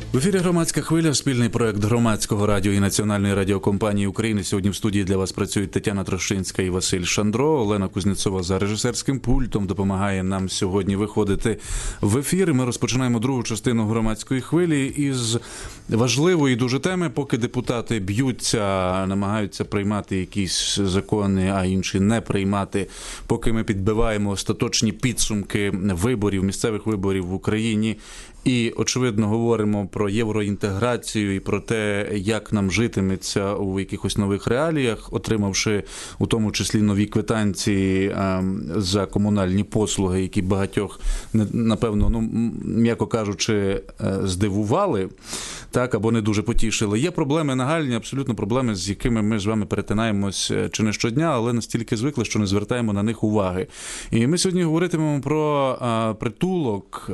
В ефірі «Громадська хвиля», спільний проект Громадського радіо і Національної радіокомпанії України. Сьогодні в студії для вас працюють Тетяна Трощинська і Василь Шандро. Олена Кузнєцова за режисерським пультом допомагає нам сьогодні виходити в ефір. Ми розпочинаємо другу частину «Громадської хвилі» із важливої дуже теми. Поки депутати б'ються, намагаються приймати якісь закони, а інші не приймати. Поки ми підбиваємо остаточні підсумки виборів, місцевих виборів в Україні. І, очевидно, говоримо про євроінтеграцію і про те, як нам житиметься у якихось нових реаліях, отримавши у тому числі нові квитанції за комунальні послуги, які багатьох, напевно, м'яко кажучи, здивували, так, або не дуже потішили. Є проблеми нагальні, абсолютно проблеми, з якими ми з вами перетинаємось чи не щодня, але настільки звикли, що не звертаємо на них уваги. І ми сьогодні говоритимемо про притулок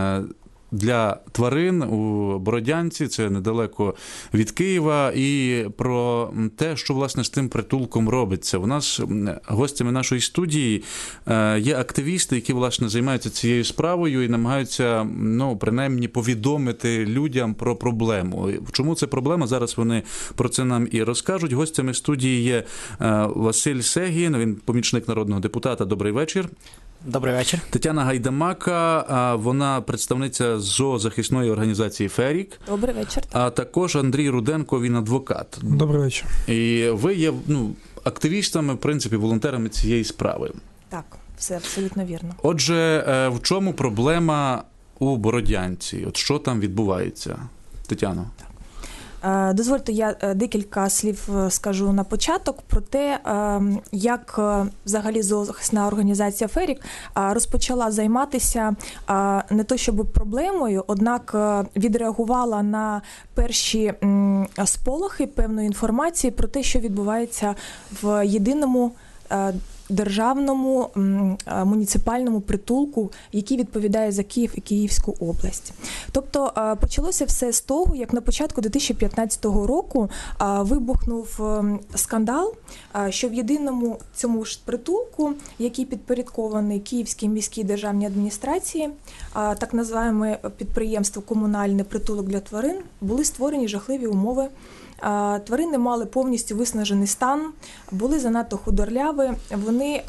для тварин у Бородянці, це недалеко від Києва, і про те, що, власне, з тим притулком робиться. У нас гостями нашої студії є активісти, які, власне, займаються цією справою і намагаються, принаймні, повідомити людям про проблему. Чому це проблема? Зараз вони про це нам і розкажуть. Гостями студії є Василь Сегін, він помічник народного депутата. Добрий вечір. Добрий вечір. Тетяна Гайдамака, вона представниця зоозахисної організації «Ферік». Добрий вечір. А також Андрій Руденко, він адвокат. Добрий вечір. І ви є активістами, в принципі, волонтерами цієї справи. Так, все абсолютно вірно. Отже, в чому проблема у Бородянці? От що там відбувається? Тетяно. Дозвольте, я декілька слів скажу на початок про те, як взагалі зоозахисна організація «Ферік» розпочала займатися не то щоб проблемою, однак відреагувала на перші сполохи певної інформації про те, що відбувається в єдиному державному муніципальному притулку, який відповідає за Київ і Київську область. Тобто почалося все з того, як на початку 2015 року вибухнув скандал, що в єдиному цьому ж притулку, який підпорядкований Київській міській державній адміністрації, так називаємо підприємство «Комунальний притулок для тварин», були створені жахливі умови. Тварини мали повністю виснажений стан, були занадто худорляві, вони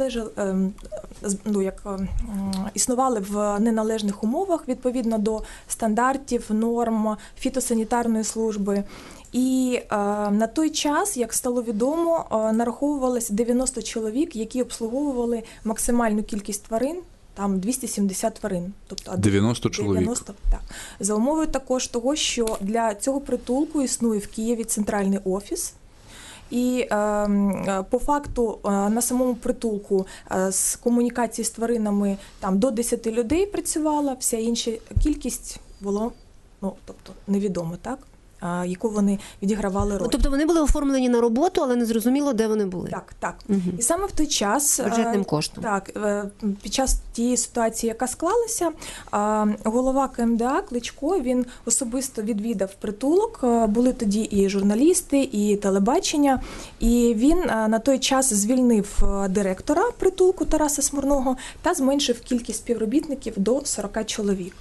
існували в неналежних умовах відповідно до стандартів, норм фітосанітарної служби. І на той час, як стало відомо, нараховувалося 90 чоловік, які обслуговували максимальну кількість тварин. Там 270 тварин. Тобто 90 чоловік. 90, так. За умовою також того, що для цього притулку існує в Києві центральний офіс. І по факту на самому притулку з комунікації з тваринами там до 10 людей працювала, вся інша кількість було, невідомо, так? Яку вони відігравали роль. Тобто вони були оформлені на роботу, але не зрозуміло, де вони були. Так. Угу. І саме в той час... Бюджетним коштом. Так, під час тієї ситуації, яка склалася, голова КМДА Кличко, він особисто відвідав притулок, були тоді і журналісти, і телебачення, і він на той час звільнив директора притулку Тараса Смурного та зменшив кількість співробітників до 40 чоловік.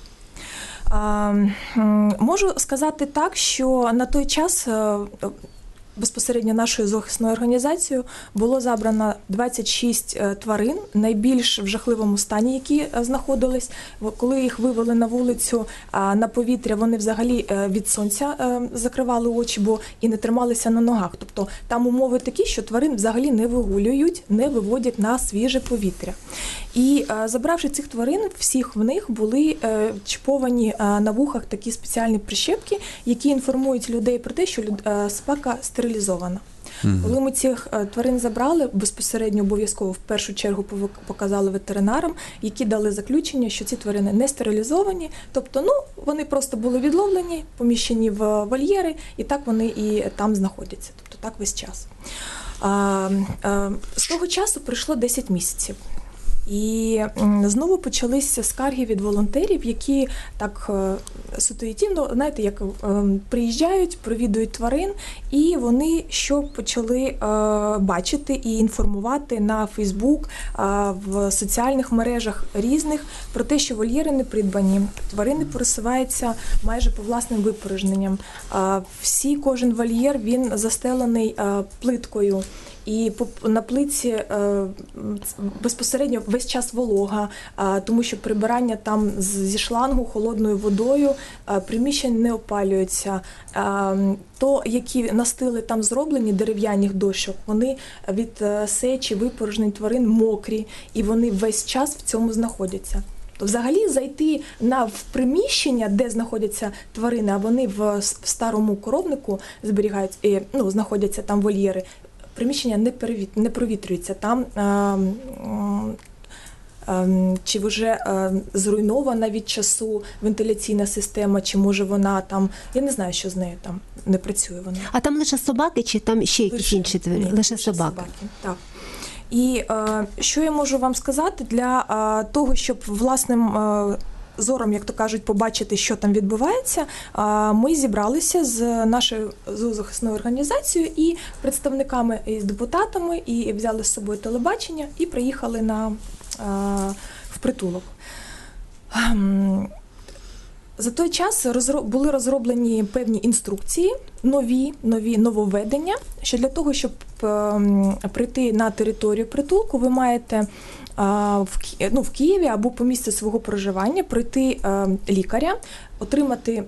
Можу сказати так, що на той час безпосередньо нашою зоозахисною організацією було забрано 26 тварин, найбільш в жахливому стані, які знаходились. Коли їх вивели на вулицю, на повітря, вони взагалі від сонця закривали очі, бо і не трималися на ногах. Тобто там умови такі, що тварин взагалі не вигулюють, не виводять на свіже повітря. І забравши цих тварин, всіх в них були чіповані на вухах такі спеціальні прищепки, які інформують людей про те, що собака стерилізована. Коли ми цих тварин забрали, безпосередньо обов'язково в першу чергу показали ветеринарам, які дали заключення, що ці тварини не стерилізовані, тобто вони просто були відловлені, поміщені в вольєри, і так вони і там знаходяться, тобто так весь час. З того часу пройшло 10 місяців. І знову почалися скарги від волонтерів, які так ситуативно, знаєте, як приїжджають, провідують тварин, і вони що почали бачити і інформувати на Фейсбук, в соціальних мережах різних про те, що вольєри не придбані, тварини пересуваються майже по власним випорожненням. Кожен вольєр, він застелений плиткою. І на плитці безпосередньо весь час волога, тому що прибирання там зі шлангу холодною водою, приміщення не опалюються. То, які настили там зроблені дерев'яних дощок, вони від сечі, випорожнень тварин мокрі, і вони весь час в цьому знаходяться. То взагалі зайти в приміщення, де знаходяться тварини, а вони в старому коровнику зберігають, знаходяться там вольєри, приміщення не провітрюється, там чи вже зруйнована від часу вентиляційна система, чи може вона там, я не знаю, що з нею там, не працює вона. А там лише собаки, чи там ще якісь інші тварини? Лише собаки. Так. І що я можу вам сказати для того, щоб власним зором, як то кажуть, побачити, що там відбувається, ми зібралися з нашою зоозахисною організацією і представниками, і з депутатами, і взяли з собою телебачення, і приїхали в притулок. За той час були розроблені певні інструкції, нововведення, що для того, щоб прийти на територію притулку, ви маєте в Києві або по місцю свого проживання пройти лікаря, отримати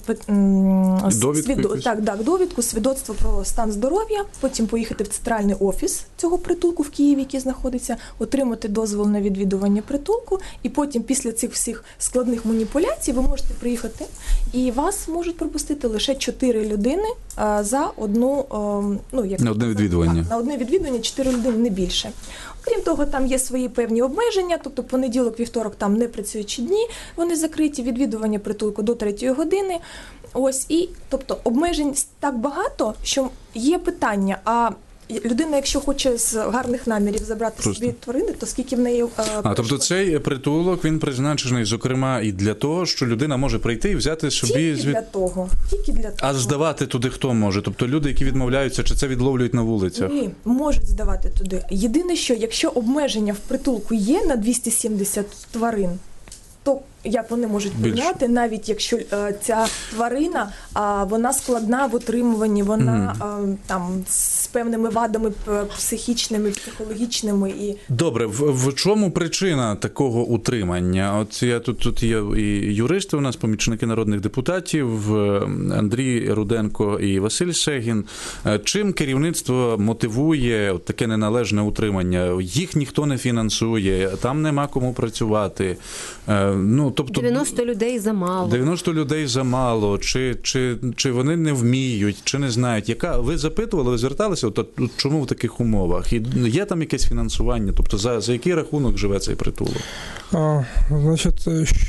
довідку, свідоцтво про стан здоров'я, потім поїхати в центральний офіс цього притулку в Києві, який знаходиться, отримати дозвіл на відвідування притулку, і потім після цих всіх складних маніпуляцій ви можете приїхати, і вас можуть пропустити лише 4 людини за одну, на одне відвідування. На одне відвідування 4 людини, не більше. Крім того, там є свої певні обмеження, тобто понеділок, вівторок там не працюючі дні, вони закриті, відвідування притулку до 3 години. Ось, і, тобто, обмежень так багато, що є питання, а людина, якщо хоче з гарних намірів забрати собі тварини, то скільки в неї... Тобто цей притулок, він призначений, зокрема, і для того, що людина може прийти і взяти собі... Тільки для того. А здавати туди хто може? Тобто люди, які відмовляються, чи це відловлюють на вулицях? Ні, можуть здавати туди. Єдине, що якщо обмеження в притулку є на 270 тварин, то як вони можуть прийняти, навіть якщо ця тварина, вона складна в утримуванні, вона там з певними вадами психічними, психологічними. І... Добре, в чому причина такого утримання? От тут є і юристи у нас, помічники народних депутатів, Андрій Руденко і Василь Сегін. Чим керівництво мотивує таке неналежне утримання? Їх ніхто не фінансує, там нема кому працювати. Тобто 90 людей замало. 90 людей замало. Чи вони не вміють, чи не знають. Ви запитували, ви зверталися, чому в таких умовах? І є там якесь фінансування? Тобто за який рахунок живе цей притулок? Значить,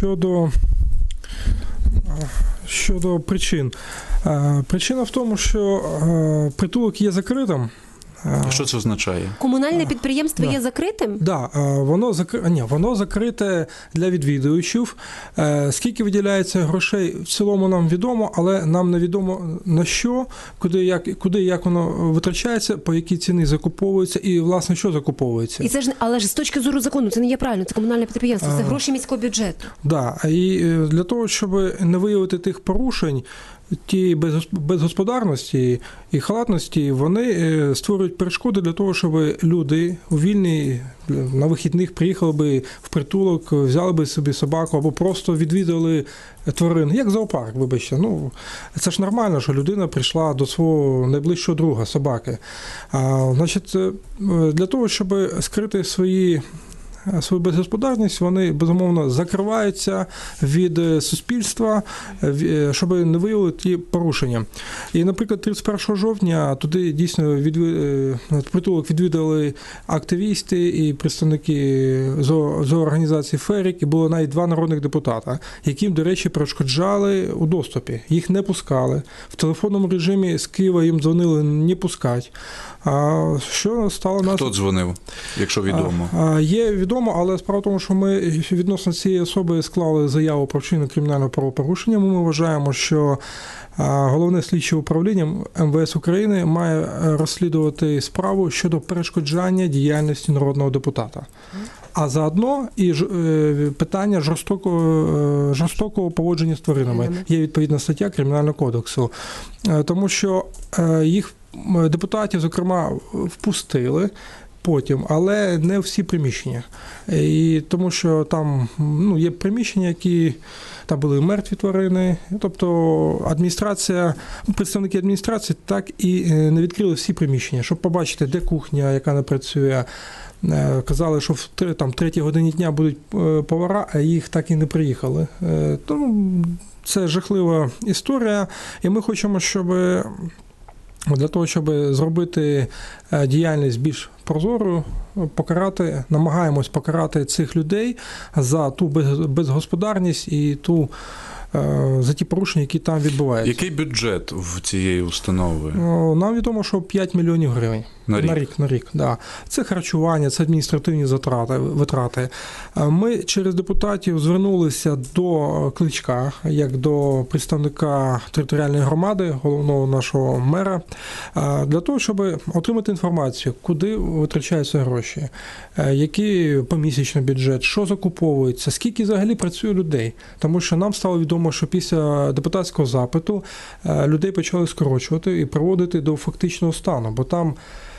щодо причин. Причина в тому, що притулок є закритим. Що це означає? Комунальне підприємство є закритим? Так, воно закрите для відвідувачів. Скільки виділяється грошей, в цілому нам відомо, але нам не відомо на що, куди як воно витрачається, по якій ціні закуповується і, власне, що закуповується. І це ж, але ж з точки зору закону це не є правильно, це комунальне підприємство, це гроші міського бюджету. Так, і для того, щоб не виявити тих порушень, ті безгосподарності і халатності, вони створюють перешкоди для того, щоб люди у вільні на вихідних приїхали би в притулок, взяли би собі собаку або просто відвідали тварин, як зоопарк, вибачте. Це ж нормально, що людина прийшла до свого найближчого друга, собаки. Значить, для того, щоб скрити свою безгосподарність, вони, безумовно, закриваються від суспільства, щоб не виявили ті порушення. І, наприклад, 31 жовтня туди дійсно притулок відвідали активісти і представники зоорганізації «Ферік», і було навіть 2 народних депутата, яким, до речі, перешкоджали у доступі. Їх не пускали. В телефонному режимі з Києва їм дзвонили не пускати. Що стало Хто дзвонив, якщо відомо? Є відомо відомо, але справа в тому, що ми відносно цієї особи склали заяву про вчинення кримінального правопорушення. Ми вважаємо, що Головне слідче управління МВС України має розслідувати справу щодо перешкоджання діяльності народного депутата. А заодно і питання жорстокого поводження з тваринами. Є відповідна стаття Кримінального кодексу. Тому що їх депутатів, зокрема, впустили потім, але не всі приміщення. І тому що там є приміщення, які там були мертві тварини, тобто представники адміністрації так і не відкрили всі приміщення, щоб побачити, де кухня, яка не працює. Казали, що в 3 годині дня будуть повара, а їх так і не приїхали. Тому це жахлива історія, і ми хочемо, для того, щоб зробити діяльність більш прозорою, намагаємось покарати цих людей за ту безгосподарність і за ті порушення, які там відбуваються. Який бюджет в цієї установи? Нам відомо, що 5 мільйонів гривень. На рік, да. Це харчування, це адміністративні витрати. Ми через депутатів звернулися до Кличка, як до представника територіальної громади, головного нашого мера, для того, щоб отримати інформацію, куди витрачаються гроші, який помісячний бюджет, що закуповується, скільки взагалі працює людей. Тому що нам стало відомо, що після депутатського запиту людей почали скорочувати і приводити до фактичного стану, бо там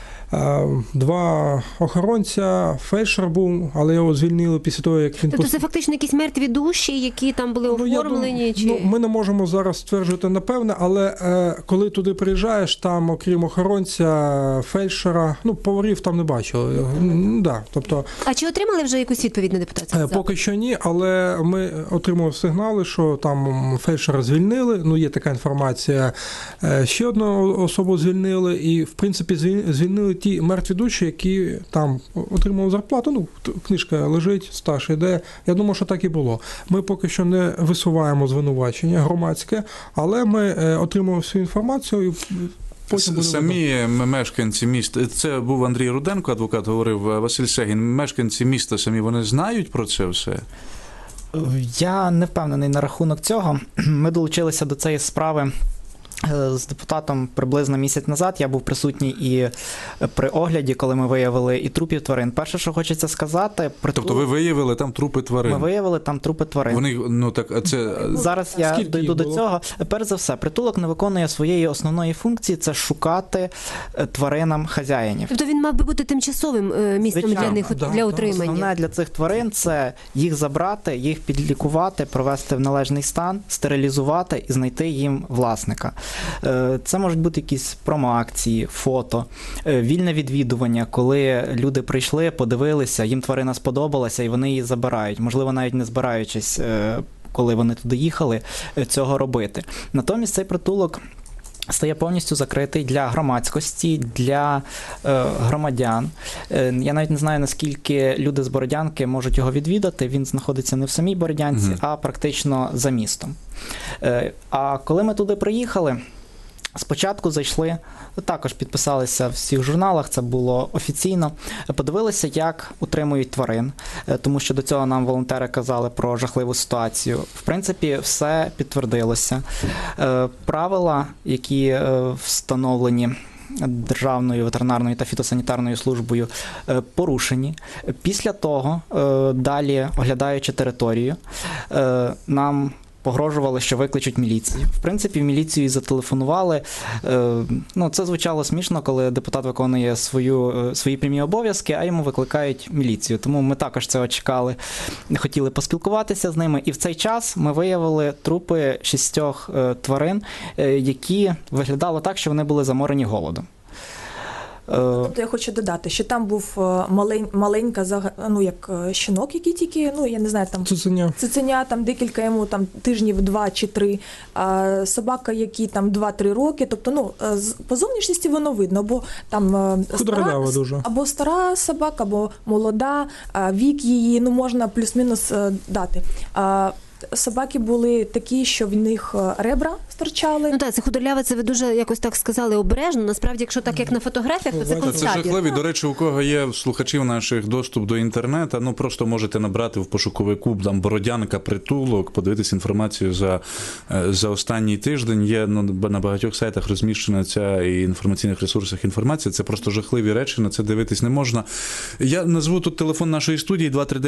2 охоронця, фельдшер був, але його звільнили після того, як він... Тобто це фактично якісь мертві душі, які там були оформлені? Ми не можемо зараз стверджувати напевне, але коли туди приїжджаєш, там, окрім охоронця, фельдшера, поварів там не бачили. Тобто... А чи отримали вже якусь відповідь на депутатський запит? Поки що ні, але ми отримали сигнали, що там фельдшера звільнили, є така інформація, ще одну особу звільнили, і, в принципі, звільнили ті мертві душі, які там отримали зарплату, книжка лежить, стаж іде. Я думаю, що так і було. Ми поки що не висуваємо звинувачення громадське, але ми отримуємо всю інформацію і потім самі мешканці міста, це був Андрій Руденко, адвокат, говорив Василь Сегін, мешканці міста самі, вони знають про це все? Я не впевнений на рахунок цього. Ми долучилися до цієї справи з депутатом приблизно місяць назад. Я був присутній і при огляді, коли ми виявили і трупів тварин. Перше, що хочеться сказати... Тобто ви виявили там трупи тварин? Ми виявили там трупи тварин. Вони, це... Зараз я дійду до цього. Перш за все, притулок не виконує своєї основної функції – це шукати тваринам хазяїнів. Тобто він мав би бути тимчасовим місцем для них, для утримання? Основне для цих тварин – це їх забрати, їх підлікувати, провести в належний стан, стерилізувати і знайти їм власника. Це можуть бути якісь промо-акції, фото, вільне відвідування, коли люди прийшли, подивилися, їм тварина сподобалася і вони її забирають. Можливо, навіть не збираючись, коли вони туди їхали, цього робити. Натомість цей притулок стає повністю закритий для громадськості, для громадян. Я навіть не знаю, наскільки люди з Бородянки можуть його відвідати. Він знаходиться не в самій Бородянці, а практично за містом. А коли ми туди приїхали, спочатку зайшли, також підписалися в всіх журналах, це було офіційно, подивилися, як утримують тварин, тому що до цього нам волонтери казали про жахливу ситуацію. В принципі, все підтвердилося. Правила, які встановлені Державною ветеринарною та фітосанітарною службою, порушені. Після того, далі, оглядаючи територію, нам погрожували, що викличуть міліцію. В принципі, в міліцію і зателефонували. Це звучало смішно, коли депутат виконує свої прямі обов'язки, а йому викликають міліцію. Тому ми також цього чекали, хотіли поспілкуватися з ними. І в цей час ми виявили трупи 6 тварин, які виглядало так, що вони були заморені голодом. Тобто я хочу додати, що там був маленька, як щенок, який тільки, я не знаю, там цуценя, там декілька йому там тижнів 2 чи 3, собака, який там 2-3 роки, тобто, по зовнішності воно видно, бо там стара собака, або молода, вік її, можна плюс-мінус дати. собаки були такі, що в них ребра стирчали. Ну так, це худорляве, це ви дуже якось так сказали обережно. Насправді, якщо так, як на фотографіях, то це Це концтабір. жахливі. До речі, у кого є слухачів наших доступ до інтернету, ну просто можете набрати в пошуковику там Бородянка, притулок, подивитись інформацію за останній тиждень. Є на багатьох сайтах розміщена ця і інформаційних ресурсах інформація. Це просто жахливі речі, на це дивитись не можна. Я назву тут телефон нашої студії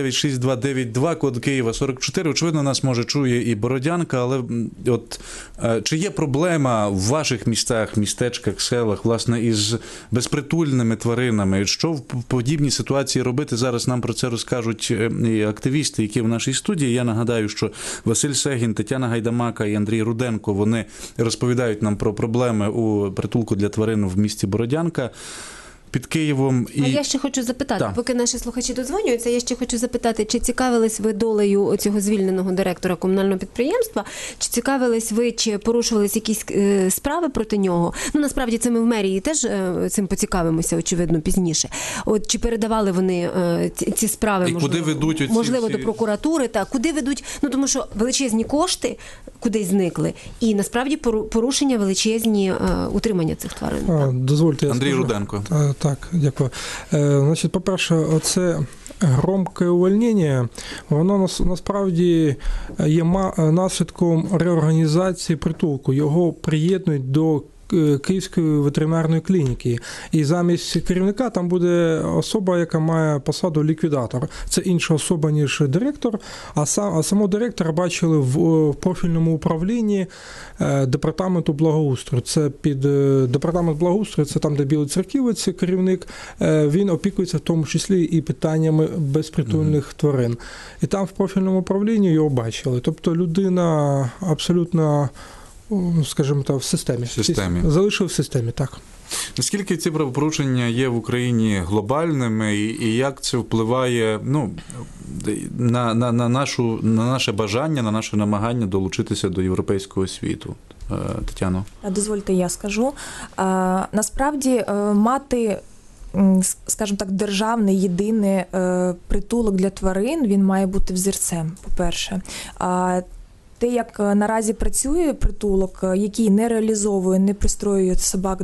239-6292, код Києва 44. Очевидно, нас може чує і Бородянка, але от чи є проблема в ваших містах, містечках, селах, власне, із безпритульними тваринами? Що в подібній ситуації робити? Зараз нам про це розкажуть і активісти, які в нашій студії. Я нагадаю, що Василь Сегін, Тетяна Гайдамака і Андрій Руденко, вони розповідають нам про проблеми у притулку для тварин в місті Бородянка під Києвом. А я ще хочу запитати, Так. поки наші слухачі додзвонюються, я ще хочу запитати, чи цікавились ви долею цього звільненого директора комунального підприємства, чи цікавились ви, чи порушувались якісь справи проти нього? Ну, насправді, це ми в мерії теж цим поцікавимося, очевидно, пізніше. От, чи передавали вони ці справи, І куди ведуть оці можливо, всі- до прокуратури, та куди ведуть, ну, тому що величезні кошти кудись зникли, і насправді порушення величезні утримання цих тварин. Дозвольте, я Андрій скажу. Руденко. Так, дякую. Значить, по-перше, оце громке увольнення, воно насправді є наслідком реорганізації притулку. Його приєднують до Київської ветеринарної клініки. І замість керівника там буде особа, яка має посаду ліквідатор. Це інша особа, ніж директор, а самого директора бачили в профільному управлінні департаменту благоустрою. Це під департамент благоустрою, це там, де Білий Церківець, керівник, він опікується в тому числі і питаннями безпритульних тварин. І там в профільному управлінні його бачили. Тобто людина абсолютно, скажімо так, в системі. Залишив в системі, так. Наскільки ці правопорушення є в Україні глобальними і як це впливає на наше бажання, на наше намагання долучитися до європейського світу? Тетяно? Дозвольте, я скажу. Насправді, мати, скажімо так, державний єдиний притулок для тварин, він має бути взірцем, по-перше. Те, як наразі працює притулок, який не реалізовує, не пристроює собак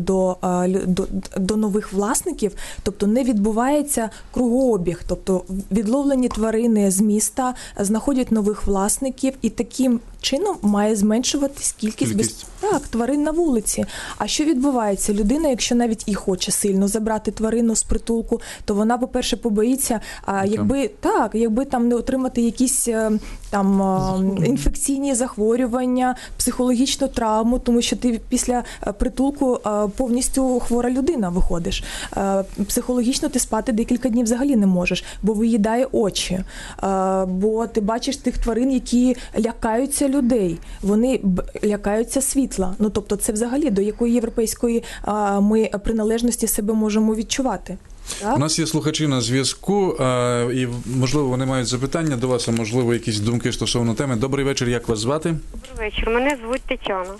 до нових власників, тобто не відбувається кругообіг, тобто відловлені тварини з міста знаходять нових власників, і таким чином має зменшуватись кількість тварин на вулиці. А що відбувається? Людина, якщо навіть і хоче сильно забрати тварину з притулку, то вона, по-перше, побоїться, якби там не отримати якісь інфекційні захворювання, психологічну травму, тому що ти після притулку повністю хвора людина виходиш. Психологічно ти спати декілька днів взагалі не можеш, бо виїдає очі, бо ти бачиш тих тварин, які лякаються людей, вони лякаються світла. Ну, тобто це взагалі до якої європейської ми приналежності себе можемо відчувати. Так? У нас є слухачі на зв'язку, і, можливо, вони мають запитання до вас, а можливо, якісь думки стосовно теми. Добрий вечір, як вас звати? Добрий вечір, мене звуть Тетяна.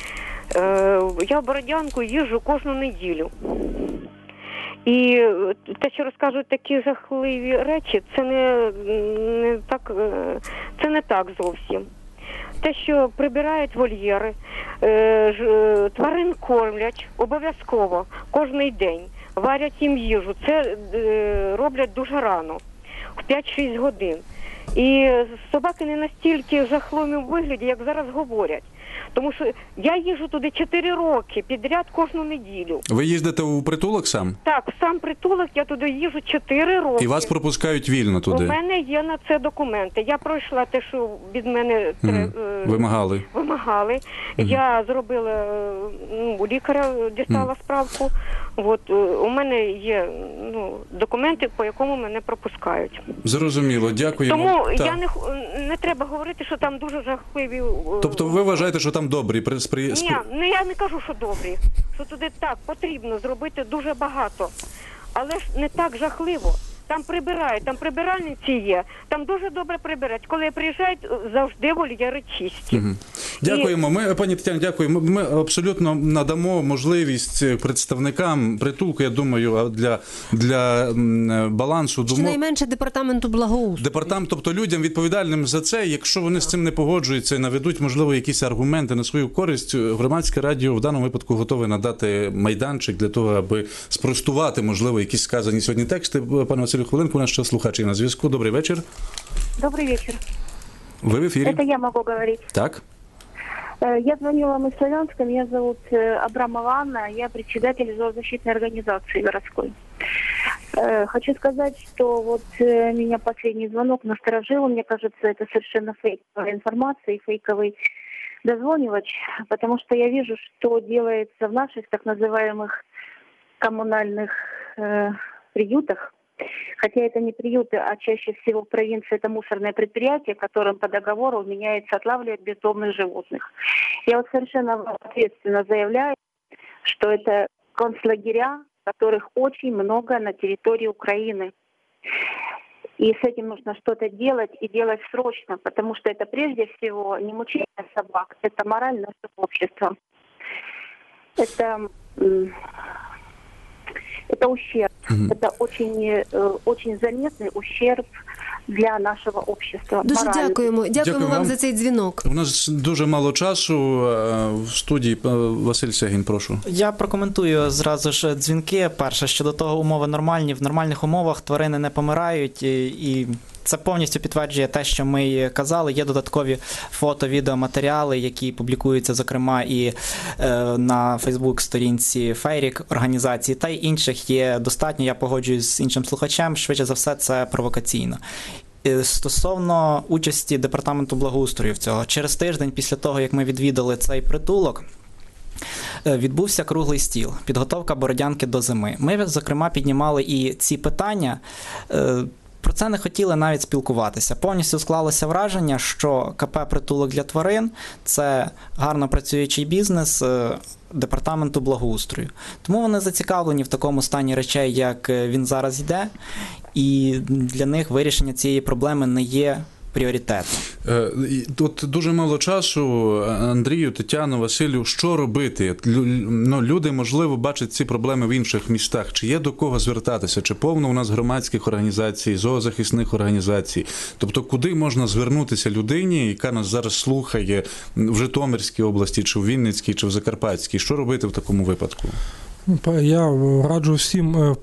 Я в Бородянку їжджу кожну неділю. І те, що розкажуть такі жахливі речі, це не так зовсім. Те, що прибирають вольєри, тварин кормлять обов'язково кожний день, варять їм їжу. Це роблять дуже рано, в 5-6 годин. І собаки не настільки в жахливому вигляді, як зараз говорять. Тому що я їжджу туди 4 роки підряд кожну неділю. Ви їздите у притулок сам? Так, сам притулок, я туди їжджу 4 роки. І вас пропускають вільно туди? У мене є на це документи. Я пройшла те, що від мене вимагали. Я зробила, у лікаря дістала справку. От, у мене є документи, по якому мене пропускають. Зрозуміло, дякуємо. Тому не треба говорити, що там дуже жахливі... Тобто ви вважаєте, що там добрі? Ні, я не кажу, що добрі. Що туди так потрібно зробити дуже багато. Але ж не так жахливо. Там прибирають, там прибиральниці є, там дуже добре прибирають. Коли приїжджають, завжди вольєри чисті. Дякуємо. Ми, пані Тетяно, дякуємо. Ми абсолютно надамо можливість представникам притулку, я думаю, для балансу думок. Щонайменше департаменту благоустрою. Тобто людям відповідальним за це, якщо вони з цим не погоджуються і наведуть, можливо, якісь аргументи на свою користь, Громадське радіо в даному випадку готове надати майданчик для того, аби спростувати, можливо, якісь сказані сьогодні тексти. Пане Василю, хвилинку, у нас ще слухач є на зв'язку. Добрий вечір. Добрый вечер. Ви в ефірі? Это я могу говорить. Так. Я звоню вам из Славянска, меня зовут Абрамова Анна, я председатель зоозащитной организации городской. Хочу сказать, что вот меня последний звонок насторожил, мне кажется, это совершенно фейковая информация и фейковый дозвонивач, потому что я вижу, что делается в наших так называемых коммунальных приютах. Хотя это не приюты, а чаще всего в провинции это мусорное предприятие, которым по договору меняется отлавливать бездомных животных. Я вот совершенно ответственно заявляю, что это концлагеря, которых очень много на территории Украины. И с этим нужно что-то делать, и делать срочно, потому что это прежде всего не мучение собак, это мораль нашего общества. Это ущерб. Это очень заметный ущерб для нашого общества. Дуже дякуємо. Дякуємо вам за цей дзвінок. У нас дуже мало часу в студії. Василь Сегін, прошу. Я прокоментую зразу ж дзвінки. Перше, щодо того, умови нормальні. В нормальних умовах тварини не помирають, і це повністю підтверджує те, що ми і казали. Є додаткові фото-відеоматеріали, які публікуються, зокрема, і на Фейсбук-сторінці Фейрік організації, та й інших є достатньо. Я погоджуюсь з іншим слухачем. Швидше за все, це провокаційно. Стосовно участі Департаменту благоустрою в цього. Через тиждень після того, як ми відвідали цей притулок, відбувся круглий стіл. Підготовка Бородянки до зими. Ми, зокрема, піднімали і ці питання. Про це не хотіли навіть спілкуватися. Повністю склалося враження, що КП «Притулок для тварин» – це гарно працюючий бізнес Департаменту благоустрою. Тому вони зацікавлені в такому стані речей, як він зараз йде, і для них вирішення цієї проблеми не є пріоритетом. Тут дуже мало часу. Андрію, Тетяно, Василю, що робити? Люди, можливо, бачать ці проблеми в інших містах. Чи є до кого звертатися? Чи повно у нас громадських організацій, зоозахисних організацій? Тобто, куди можна звернутися людині, яка нас зараз слухає в Житомирській області, чи в Вінницькій, чи в Закарпатській? Що робити в такому випадку? Я раджу всім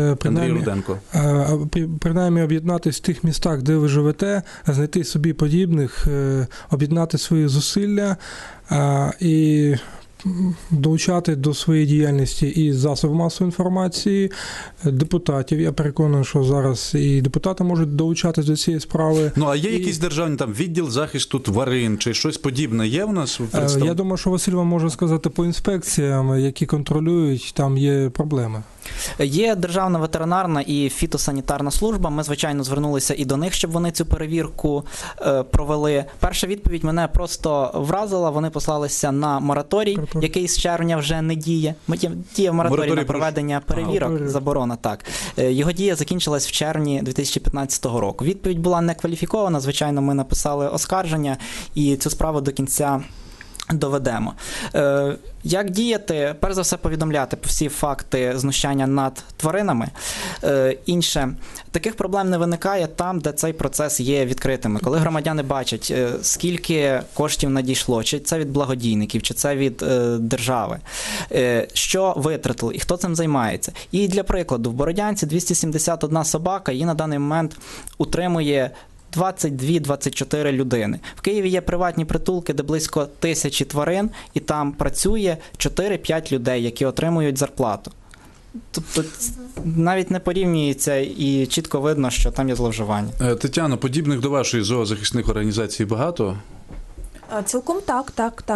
принаймні об'єднатися в тих містах, де ви живете, знайти собі подібних, об'єднати свої зусилля і долучати до своєї діяльності і засоби масової інформації, депутатів. Я переконаний, що зараз і депутати можуть долучатися до цієї справи. Ну, а є якісь державні там відділ захисту тварин чи щось подібне є в нас? Я думаю, що Василь вам може сказати по інспекціям, які контролюють, там є проблеми. Є Державна ветеринарна і фітосанітарна служба. Ми, звичайно, звернулися і до них, щоб вони цю перевірку провели. Перша відповідь мене просто вразила. Вони послалися на мораторій, який з червня вже не діє. Діє мораторій на проведення перевірок, заборона, так. Його дія закінчилась в червні 2015 року. Відповідь була не кваліфікована. Звичайно, ми написали оскарження і цю справу до кінця доведемо. Як діяти? Перш за все, повідомляти всі факти знущання над тваринами. Інше, таких проблем не виникає там, де цей процес є відкритими. Коли громадяни бачать, скільки коштів надійшло, чи це від благодійників, чи це від держави, що витратили і хто цим займається. І для прикладу, в Бородянці 271 собака, її на даний момент утримує 22-24 людини. В Києві є приватні притулки, де близько 1000 тварин, і там працює 4-5 людей, які отримують зарплату. Тобто навіть не порівнюється і чітко видно, що там є зловживання. Тетяно, подібних до вашої зоозахисних організацій багато? Цілком так.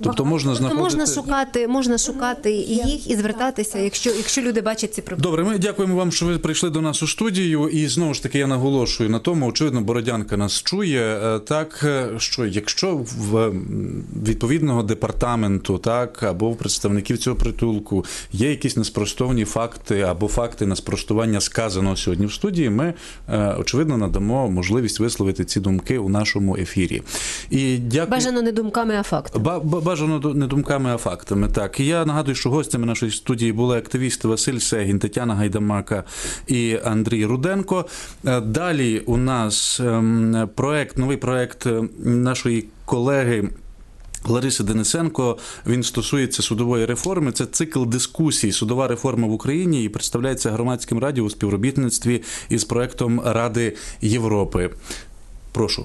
Тобто можна знаходити... можна шукати і їх, і звертатися, якщо люди бачать ці проблеми. Добре, ми дякуємо вам, що ви прийшли до нас у студію. І знову ж таки я наголошую на тому, очевидно, Бородянка нас чує, так, що якщо в відповідного департаменту, так, або в представників цього притулку є якісь неспростовні факти або факти на спростування сказаного сьогодні в студії, ми, очевидно, надамо можливість висловити ці думки у нашому ефірі. І дякую... Бажано не думками, а фактами. Бажано не думками, а фактами, так. І я нагадую, що гостями нашої студії були активісти Василь Сегін, Тетяна Гайдамака і Андрій Руденко. Далі у нас новий проект нашої колеги Лариси Денисенко, він стосується судової реформи. Це цикл дискусій «Судова реформа в Україні» і представляється Громадським радіо у співробітництві із проектом Ради Європи. Прошу.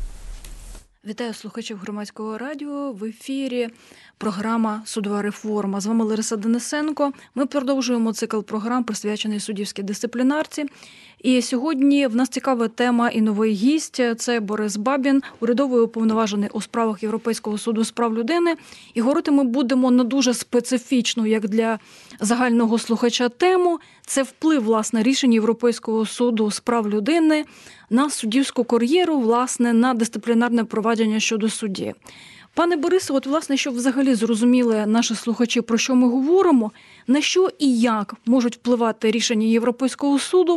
Вітаю слухачів Громадського радіо. В ефірі програма «Судова реформа». З вами Лариса Денисенко. Ми продовжуємо цикл програм, присвячений суддівській дисциплінарці. І сьогодні в нас цікава тема і новий гість. Це Борис Бабін, урядовий уповноважений у справах Європейського суду з прав людини. І говорити ми будемо на дуже специфічну, як для загального слухача, тему. Це вплив, власне, рішень Європейського суду з прав людини на суддівську кар'єру, власне, на дисциплінарне провадження щодо судді. Пане Борисе, от, власне, щоб взагалі зрозуміли наші слухачі, про що ми говоримо, на що і як можуть впливати рішення Європейського суду,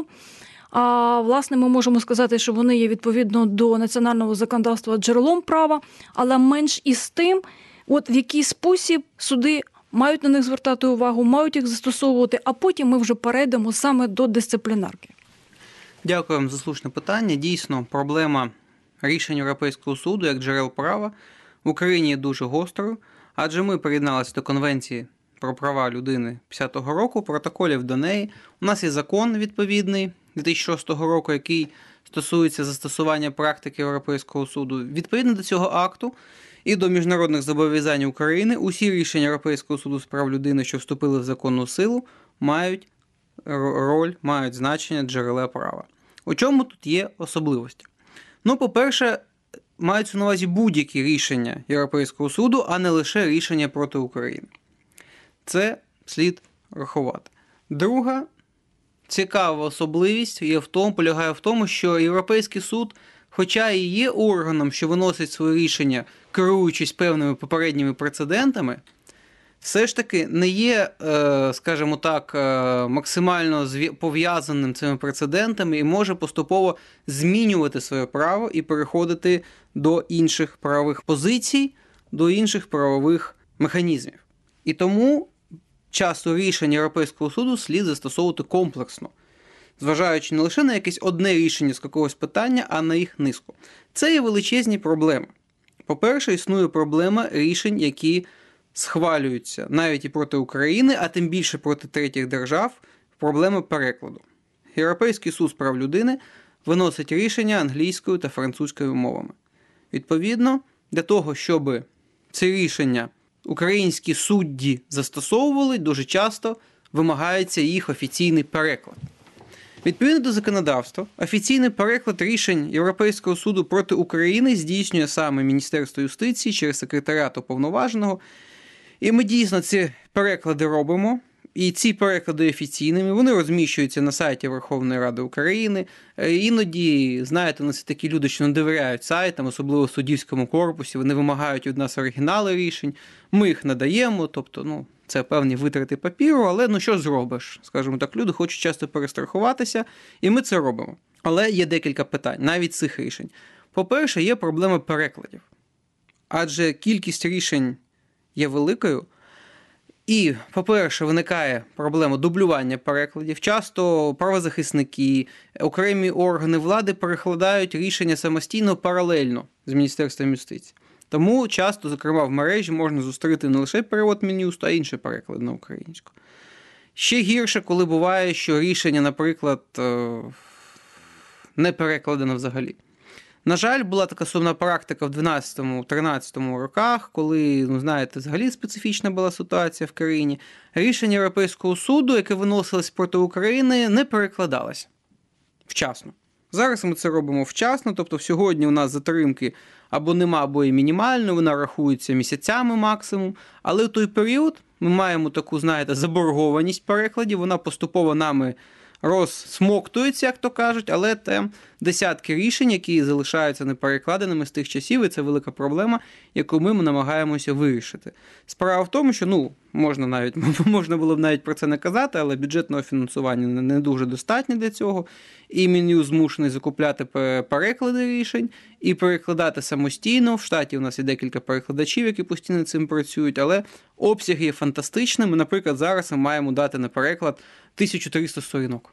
а, власне, ми можемо сказати, що вони є відповідно до національного законодавства джерелом права, але менш із тим, от в який спосіб суди мають на них звертати увагу, мають їх застосовувати, а потім ми вже перейдемо саме до дисциплінарки. Дякую вам за слушне питання. Дійсно, проблема рішень Європейського суду як джерел права в Україні є дуже гострою, адже ми приєдналися до Конвенції про права людини 50-го року, протоколів до неї. У нас є закон відповідний 2006 року, який стосується застосування практики Європейського суду. Відповідно до цього акту і до міжнародних зобов'язань України, усі рішення Європейського суду з прав людини, що вступили в законну силу, мають роль, мають значення джерела права. У чому тут є особливості? Ну, по-перше, маються на увазі будь-які рішення Європейського суду, а не лише рішення проти України. Це слід рахувати. Друга цікава особливість полягає в тому, що Європейський суд, хоча і є органом, що виносить свої рішення, керуючись певними попередніми прецедентами, все ж таки не є, скажімо так, максимально пов'язаним цими прецедентами і може поступово змінювати своє право і переходити до інших правових позицій, до інших правових механізмів. І тому часто рішення Європейського суду слід застосовувати комплексно, зважаючи не лише на якесь одне рішення з якогось питання, а на їх низку. Це є величезні проблеми. По-перше, існує проблема рішень, які схвалюються навіть і проти України, а тим більше проти третіх держав, проблема перекладу. Європейський суд з прав людини виносить рішення англійською та французькою мовами. Відповідно, для того, щоб ці рішення українські судді застосовували, дуже часто вимагається їх офіційний переклад. Відповідно до законодавства, офіційний переклад рішень Європейського суду проти України здійснює саме Міністерство юстиції через секретаріат уповноваженого. І ми дійсно ці переклади робимо, і ці переклади офіційними, вони розміщуються на сайті Верховної Ради України. Іноді, знаєте, у нас такі люди, що не довіряють сайтам, особливо в суддівському корпусі, вони вимагають від нас оригінали рішень, ми їх надаємо, тобто, це певні витрати папіру, але що зробиш? Скажімо так, люди хочуть часто перестрахуватися, і ми це робимо. Але є декілька питань, навіть цих рішень. По-перше, є проблема перекладів. Адже кількість рішень є великою. І, по-перше, виникає проблема дублювання перекладів. Часто правозахисники, окремі органи влади перекладають рішення самостійно паралельно з Міністерством юстиції. Тому часто, зокрема, в мережі можна зустріти не лише перевод Мін'юсту, а й інший переклад на українську. Ще гірше, коли буває, що рішення, наприклад, не перекладено взагалі. На жаль, була така сумна практика в 12-13 роках, коли, взагалі специфічна була ситуація в країні. Рішення Європейського суду, яке виносилось проти України, не перекладалося вчасно. Зараз ми це робимо вчасно, тобто сьогодні у нас затримки або нема, або і мінімально, вона рахується місяцями максимум, але в той період ми маємо таку, знаєте, заборгованість перекладів, вона поступово нами розсмоктується, як то кажуть, але там десятки рішень, які залишаються неперекладеними з тих часів, і це велика проблема, яку ми намагаємося вирішити. Справа в тому, що, можна було б навіть про це не казати, але бюджетного фінансування не дуже достатньо для цього, і Мін'юст змушений закупляти переклади рішень і перекладати самостійно. В штаті у нас є декілька перекладачів, які постійно цим працюють, але обсяг є фантастичним. Наприклад, зараз ми маємо дати на переклад 1300 сторінок.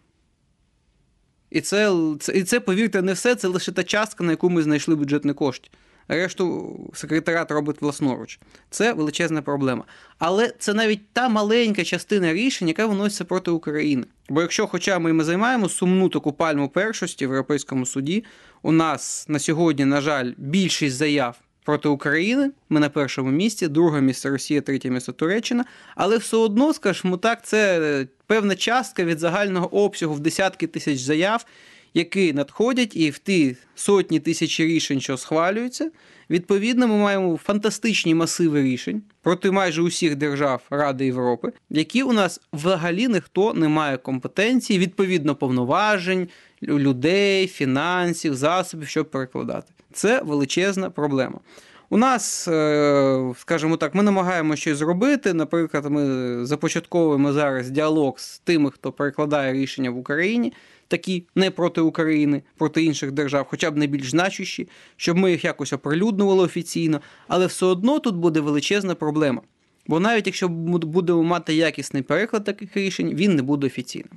І це, повірте, не все, це лише та частка, на яку ми знайшли бюджетні кошти. Решту секретаріат робить власноруч. Це величезна проблема. Але це навіть та маленька частина рішень, яка виноситься проти України. Бо якщо хоча ми займаємо сумну таку пальму першості в Європейському суді, у нас на сьогодні, на жаль, більшість заяв проти України, ми на першому місці, друге місце Росія, третє місце Туреччина, але все одно, скажімо так, це певна частка від загального обсягу в десятки тисяч заяв, які надходять, і в ті сотні тисяч рішень, що схвалюються, відповідно, ми маємо фантастичні масиви рішень проти майже усіх держав Ради Європи, які у нас взагалі ніхто не має компетенції, відповідно повноважень, людей, фінансів, засобів, щоб перекладати. Це величезна проблема. У нас, скажімо так, ми намагаємося щось зробити. Наприклад, ми започатковуємо зараз діалог з тими, хто перекладає рішення в Україні, такі не проти України, проти інших держав, хоча б не більш значущі, щоб ми їх якось оприлюднювали офіційно, але все одно тут буде величезна проблема. Бо навіть якщо будемо мати якісний переклад таких рішень, він не буде офіційним.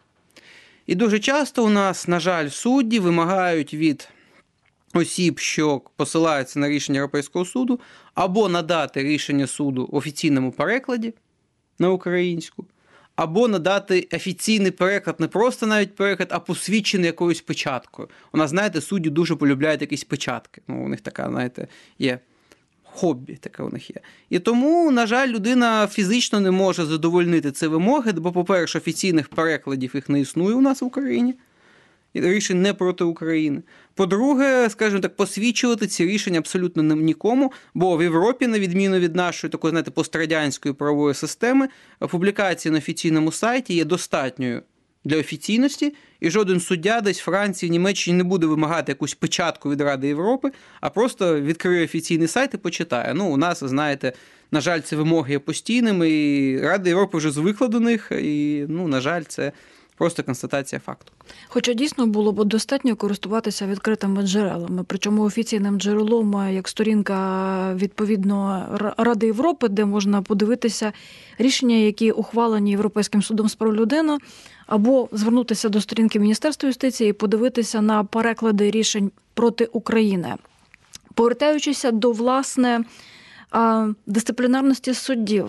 І дуже часто у нас, на жаль, судді вимагають від осіб, що посилаються на рішення Європейського суду, або надати рішення суду в офіційному перекладі на українську, або надати офіційний переклад, не просто навіть переклад, а посвідчений якоюсь печаткою. У нас, знаєте, судді дуже полюбляють якісь печатки. У них така, знаєте, є хобі, таке у них є. І тому, на жаль, людина фізично не може задовольнити ці вимоги, бо, по-перше, офіційних перекладів їх не існує у нас в Україні, рішень не проти України. По-друге, скажімо так, посвідчувати ці рішення абсолютно нікому, бо в Європі, на відміну від нашої такої, знаєте, пострадянської правової системи, публікація на офіційному сайті є достатньою для офіційності, і жоден суддя десь в Франції, Німеччині не буде вимагати якусь печатку від Ради Європи, а просто відкриє офіційний сайт і почитає. У нас, ви знаєте, на жаль, ці вимоги є постійними, і Рада Європи вже звикла до них, і, на жаль, це просто констатація факту. Хоча дійсно було б достатньо користуватися відкритими джерелами, причому офіційним джерелом, як сторінка, відповідно, Ради Європи, де можна подивитися рішення, які ухвалені Європейським судом з прав людини, або звернутися до сторінки Міністерства юстиції і подивитися на переклади рішень проти України. Повертаючися до, власне, дисциплінарності суддів,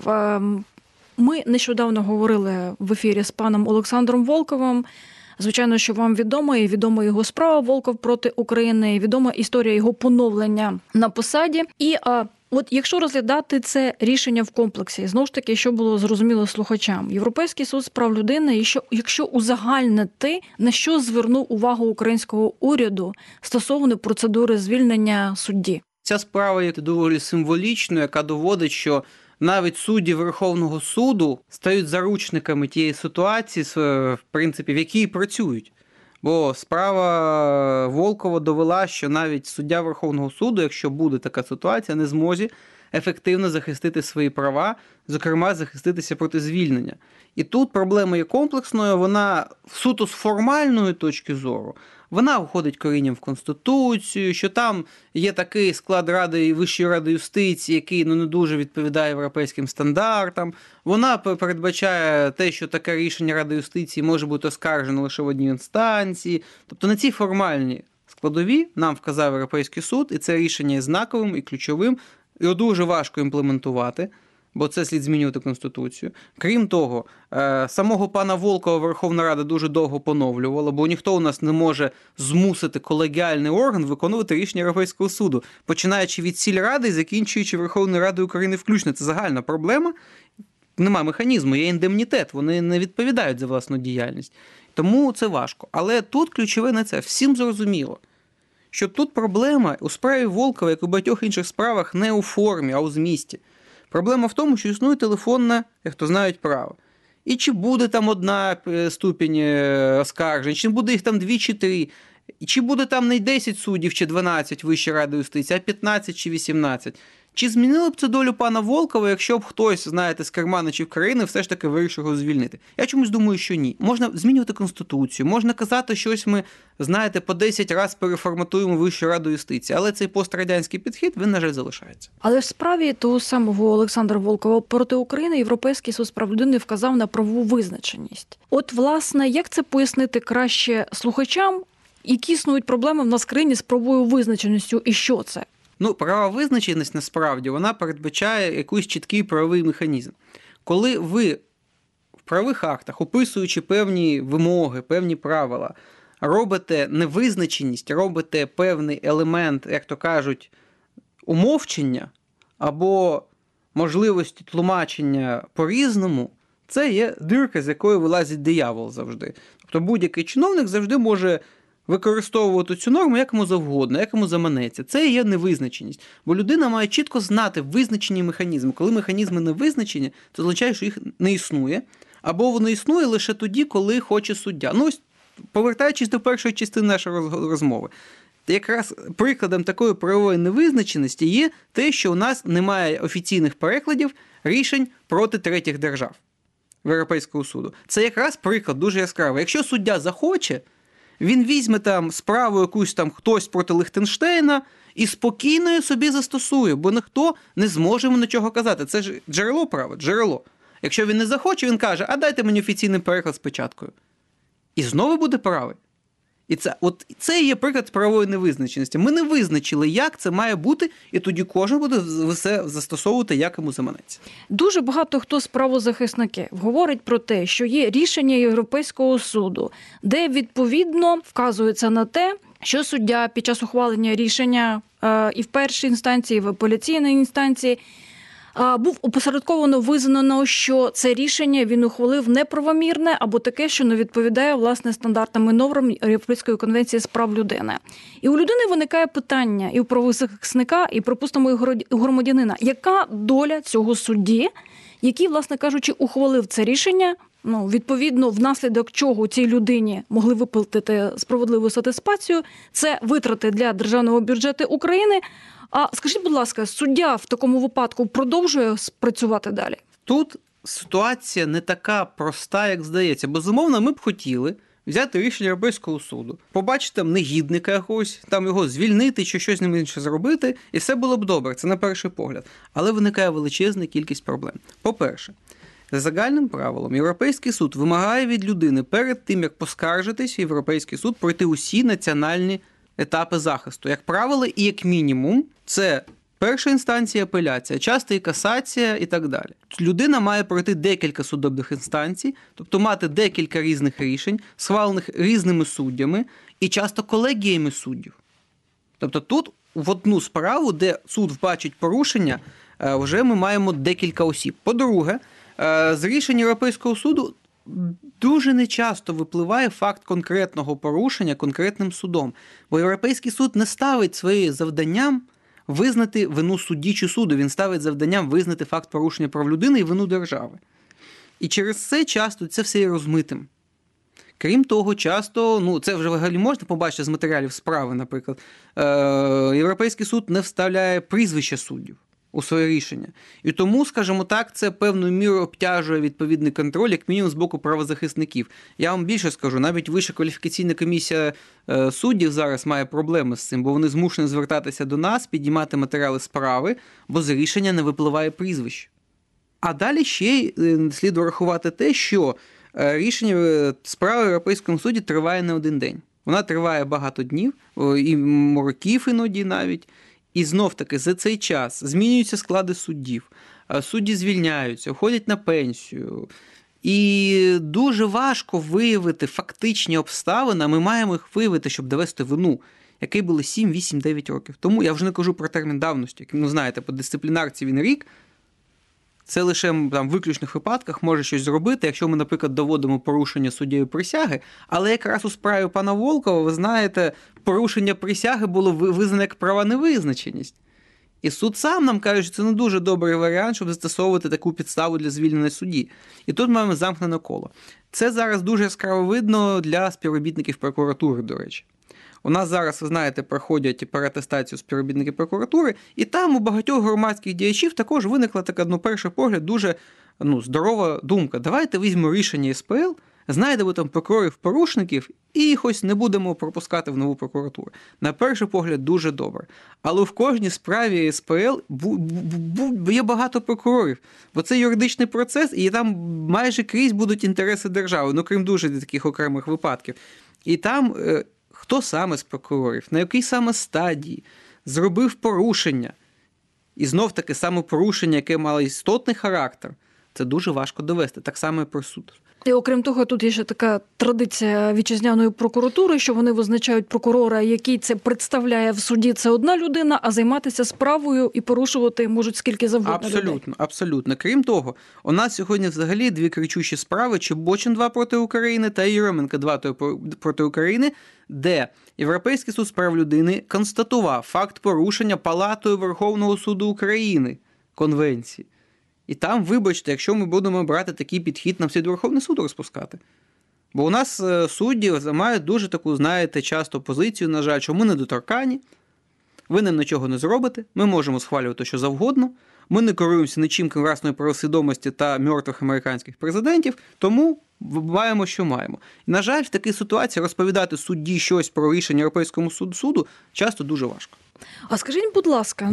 ми нещодавно говорили в ефірі з паном Олександром Волковим. Звичайно, що вам відома його справа «Волков проти України», відома історія його поновлення на посаді. І от якщо розглядати це рішення в комплексі, знову ж таки, що було зрозуміло слухачам, Європейський суд з прав людини, якщо узагальнити, на що звернув увагу українського уряду стосовно процедури звільнення судді? Ця справа є доволі символічною, яка доводить, що навіть судді Верховного суду стають заручниками тієї ситуації, в принципі, в якій працюють. Бо справа Волкова довела, що навіть суддя Верховного суду, якщо буде така ситуація, не зможе ефективно захистити свої права, зокрема, захиститися проти звільнення. І тут проблема є комплексною, вона суто з формальної точки зору, вона входить корінням в Конституцію, що там є такий склад Ради, Вищої ради юстиції, який не дуже відповідає європейським стандартам. Вона передбачає те, що таке рішення Ради юстиції може бути оскаржено лише в одній інстанції. Тобто на ці формальні складові нам вказав Європейський суд, і це рішення є знаковим і ключовим, його дуже важко імплементувати, бо це слід змінювати Конституцію. Крім того, самого пана Волкова Верховна Рада дуже довго поновлювала, бо ніхто у нас не може змусити колегіальний орган виконувати рішення Європейського суду, починаючи від сільради і закінчуючи Верховною Радою України включно. Це загальна проблема. Нема механізму, є індемнітет, вони не відповідають за власну діяльність. Тому це важко. Але тут ключове не це. Всім зрозуміло, що тут проблема у справі Волкова, як і у багатьох інших справах, не у формі, а у змісті. Проблема в тому, що існує телефонне, як хто знають, право. І чи буде там одна ступінь оскаржень, чи буде їх там 2 чи 3, чи буде там не 10 суддів чи 12 Вищої ради юстиції, а 15 чи 18. Чи змінило б це долю пана Волкова, якщо б хтось, знаєте, з керманичів країни все ж таки вирішив його звільнити? Я чомусь думаю, що ні. Можна змінювати Конституцію, можна казати, що ось ми, знаєте, по 10 разів переформатуємо Вищу раду юстиції, але цей пострадянський підхід, він, на жаль, залишається. Але в справі того самого Олександра Волкова проти України Європейський суд з прав людини вказав на правову визначеність. От, власне, як це пояснити краще слухачам, які існують проблеми в нас в країні з правовою визначеністю і що це? Правова визначеність, насправді, вона передбачає якийсь чіткий правовий механізм. Коли ви в правових актах, описуючи певні вимоги, певні правила, робите невизначеність, робите певний елемент, як то кажуть, умовчення або можливості тлумачення по-різному, це є дирка, з якої вилазить диявол завжди. Тобто будь-який чиновник завжди може використовувати цю норму як йому завгодно, як йому заманеться. Це є невизначеність. Бо людина має чітко знати визначені механізми. Коли механізми не визначені, це означає, що їх не існує. Або воно існує лише тоді, коли хоче суддя. Ось, повертаючись до першої частини нашої розмови. Якраз прикладом такої правової невизначеності є те, що у нас немає офіційних перекладів рішень проти третіх держав в Європейського суду. Це якраз приклад дуже яскравий. Якщо суддя захоче, він візьме там справу якусь там хтось проти Лихтенштейна і спокійно її собі застосує, бо ніхто не зможе йому нічого казати. Це ж джерело права, джерело. Якщо він не захоче, він каже, а дайте мені офіційний переклад з печаткою. І знову буде правий. І це є приклад правової невизначеності. Ми не визначили, як це має бути, і тоді кожен буде все застосовувати, як йому заманеться. Дуже багато хто з правозахисників говорить про те, що є рішення Європейського суду, де відповідно вказується на те, що суддя під час ухвалення рішення і в першій інстанції, і в апеляційній інстанції був опосередковано визнано, що це рішення він ухвалив неправомірне або таке, що не відповідає, власне, стандартам і нормам Європейської конвенції з прав людини. І у людини виникає питання, і у правозахисника, і, припустимо, і у громадянина, яка доля цього судді, який, власне кажучи, ухвалив це рішення, відповідно, внаслідок чого цій людині могли виплатити справедливу сатисфакцію, це витрати для державного бюджету України. А скажіть, будь ласка, суддя в такому випадку продовжує працювати далі? Тут ситуація не така проста, як здається. Безумовно, ми б хотіли взяти рішення Європейського суду, побачити там негідника якогось, там його звільнити чи щось з ним інше зробити, і все було б добре, це на перший погляд. Але виникає величезна кількість проблем. По-перше, за загальним правилом, Європейський суд вимагає від людини перед тим, як поскаржитись, Європейський суд пройти усі національні етапи захисту. Як правило, і як мінімум, це перша інстанція, апеляція, часто і касація і так далі. Людина має пройти декілька судових інстанцій, тобто мати декілька різних рішень, схвалених різними суддями і часто колегіями суддів. Тобто тут в одну справу, де суд бачить порушення, вже ми маємо декілька осіб. По-друге, з рішень Європейського суду дуже нечасто випливає факт конкретного порушення конкретним судом. Бо Європейський суд не ставить своїм завданням визнати вину судді чи суду, він ставить завданням визнати факт порушення прав людини і вину держави. І через це часто це все є розмитим. Крім того, часто, це вже взагалі можна побачити з матеріалів справи, наприклад, Європейський суд не вставляє прізвища суддів у своє рішення. І тому, скажімо так, це певною мірою обтяжує відповідний контроль, як мінімум з боку правозахисників. Я вам більше скажу, навіть Вища кваліфікаційна комісія суддів зараз має проблеми з цим, бо вони змушені звертатися до нас, піднімати матеріали справи, бо з рішення не випливає прізвище. А далі ще слід врахувати те, що рішення справи в Європейському суді триває не один день. Вона триває багато днів, і років іноді навіть. І знов-таки за цей час змінюються склади суддів, судді звільняються, уходять на пенсію. І дуже важко виявити фактичні обставини, ми маємо їх виявити, щоб довести вину, який були 7, 8, 9 років. Тому я вже не кажу про термін давності, знаєте, по дисциплінарці він рік, Це лише там в виключних випадках може щось зробити, якщо ми, наприклад, доводимо порушення суддєю присяги, але якраз у справі пана Волкова, ви знаєте, порушення присяги було визнано як права невизначеність. І суд сам нам каже, що це не дуже добрий варіант, щоб застосовувати таку підставу для звільнення судді. І тут маємо замкнене коло. Це зараз дуже яскраво видно для співробітників прокуратури, до речі. У нас зараз, ви знаєте, проходять переатестацію співробітників прокуратури, і там у багатьох громадських діячів також виникла така, на перший погляд, дуже здорова думка. Давайте візьмемо рішення СПЛ, знайдемо там прокурорів-порушників і їх ось не будемо пропускати в нову прокуратуру. На перший погляд, дуже добре. Але в кожній справі СПЛ є багато прокурорів, бо це юридичний процес, і там майже крізь будуть інтереси держави, крім дуже таких окремих випадків. І там хто саме з прокурорів, на якій саме стадії зробив порушення, і знов-таки саме порушення, яке мало істотний характер, це дуже важко довести, так само і про суд. І окрім того, тут є ще така традиція вітчизняної прокуратури, що вони визначають прокурора, який це представляє в суді, це одна людина, а займатися справою і порушувати можуть скільки завгодно людей. Абсолютно. Крім того, у нас сьогодні взагалі дві кричущі справи: Чебочин 2 проти України та Єременко 2 проти України, де Європейський суд з прав людини констатував факт порушення Палатою Верховного суду України Конвенції. І там, вибачте, якщо ми будемо брати такий підхід, нам слід Верховний суд розпускати. Бо у нас судді мають дуже таку, знаєте, часто позицію, на жаль, що ми недоторканні, ви нам нічого не зробите, ми можемо схвалювати що завгодно, ми не керуємося нічим, крім власної правосвідомості та мертвих американських президентів, тому маємо, що маємо. І, на жаль, в такій ситуації розповідати судді щось про рішення Європейському суду часто дуже важко. А скажіть, будь ласка,